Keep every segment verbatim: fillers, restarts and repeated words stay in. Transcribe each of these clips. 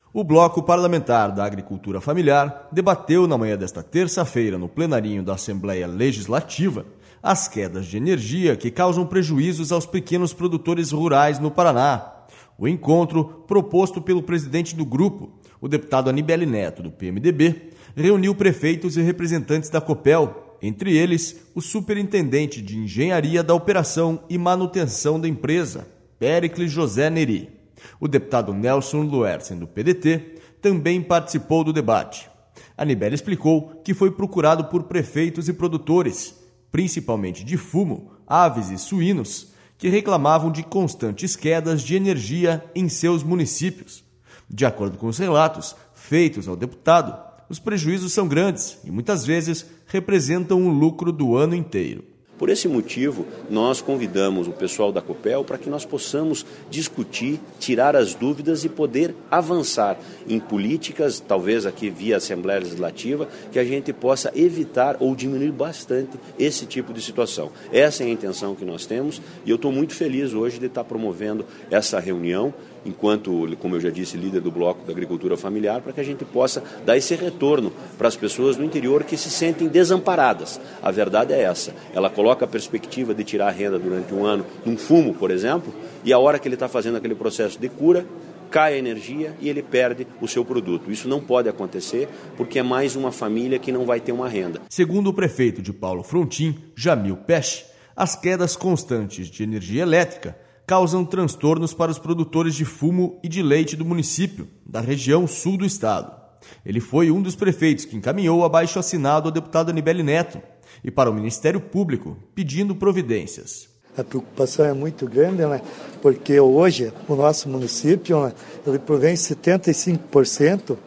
O Bloco Parlamentar da Agricultura Familiar debateu na manhã desta terça-feira, no plenarinho da Assembleia Legislativa, as quedas de energia que causam prejuízos aos pequenos produtores rurais no Paraná. O encontro, proposto pelo presidente do grupo, o deputado Anibele Neto, do P M D B, reuniu prefeitos e representantes da Copel, entre eles o superintendente de engenharia da operação e manutenção da empresa, Péricles José Neri. O deputado Nelson Luersen, do P D T, também participou do debate. Anibele explicou que foi procurado por prefeitos e produtores, principalmente de fumo, aves e suínos, que reclamavam de constantes quedas de energia em seus municípios. De acordo com os relatos feitos ao deputado, os prejuízos são grandes e muitas vezes representam o lucro do ano inteiro. Por esse motivo, nós convidamos o pessoal da Copel para que nós possamos discutir, tirar as dúvidas e poder avançar em políticas, talvez aqui via Assembleia Legislativa, que a gente possa evitar ou diminuir bastante esse tipo de situação. Essa é a intenção que nós temos e eu estou muito feliz hoje de estar promovendo essa reunião, enquanto, como eu já disse, líder do Bloco da Agricultura Familiar, para que a gente possa dar esse retorno para as pessoas no interior que se sentem desamparadas. A verdade é essa, ela coloca a perspectiva de tirar a renda durante um ano num fumo, por exemplo, e a hora que ele está fazendo aquele processo de cura, cai a energia e ele perde o seu produto. Isso não pode acontecer porque é mais uma família que não vai ter uma renda. Segundo o prefeito de Paulo Frontin, Jamil Peixe, as quedas constantes de energia elétrica causam transtornos para os produtores de fumo e de leite do município, da região sul do estado. Ele foi um dos prefeitos que encaminhou abaixo-assinado ao deputado Anibele Neto e para o Ministério Público, pedindo providências. A preocupação é muito grande, né? Porque hoje o nosso município, né, ele provém setenta e cinco por cento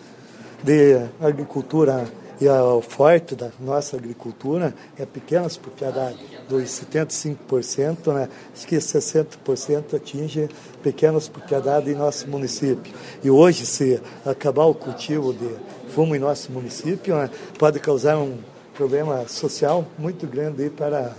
de agricultura, e o forte da nossa agricultura é pequenas propriedades. Dos setenta e cinco por cento, né, acho que sessenta por cento atinge pequenas propriedades em nosso município. E hoje, se acabar o cultivo de fumo em nosso município, né, pode causar um problema social muito grande para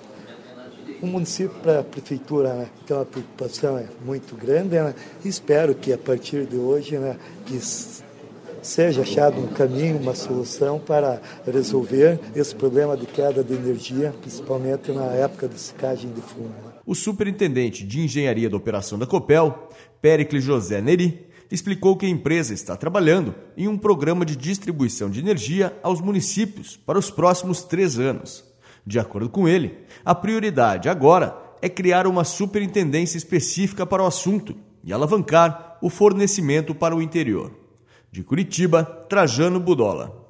o município, para a prefeitura, né? Então a preocupação é muito grande, né? E espero que a partir de hoje, né, que seja achado um caminho, uma solução para resolver esse problema de queda de energia, principalmente na época de secagem de fumo. Né? O superintendente de engenharia da operação da Copel, Péricles José Neri, explicou que a empresa está trabalhando em um programa de distribuição de energia aos municípios para os próximos três anos. De acordo com ele, a prioridade agora é criar uma superintendência específica para o assunto e alavancar o fornecimento para o interior. De Curitiba, Trajano Budola.